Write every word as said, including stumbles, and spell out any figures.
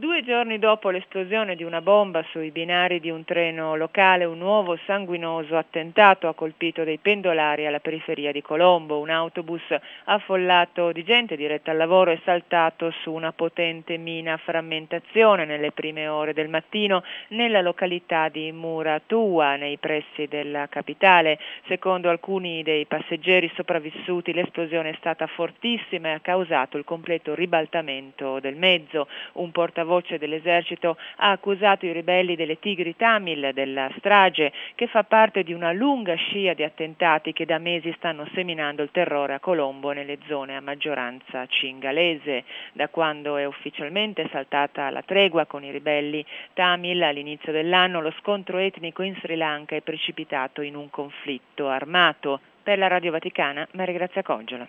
Due giorni dopo l'esplosione di una bomba sui binari di un treno locale, un nuovo sanguinoso attentato ha colpito dei pendolari alla periferia di Colombo. Un autobus affollato di gente diretta al lavoro è saltato su una potente mina a frammentazione nelle prime ore del mattino nella località di Muratua, nei pressi della capitale. Secondo alcuni dei passeggeri sopravvissuti, l'esplosione è stata fortissima e ha causato il completo ribaltamento del mezzo. Un portavoce voce dell'esercito ha accusato i ribelli delle Tigri Tamil della strage, che fa parte di una lunga scia di attentati che da mesi stanno seminando il terrore a Colombo nelle zone a maggioranza cingalese. Da quando è ufficialmente saltata la tregua con i ribelli Tamil all'inizio dell'anno, lo scontro etnico in Sri Lanka è precipitato in un conflitto armato. Per la Radio Vaticana, Maria Grazia Coggiola.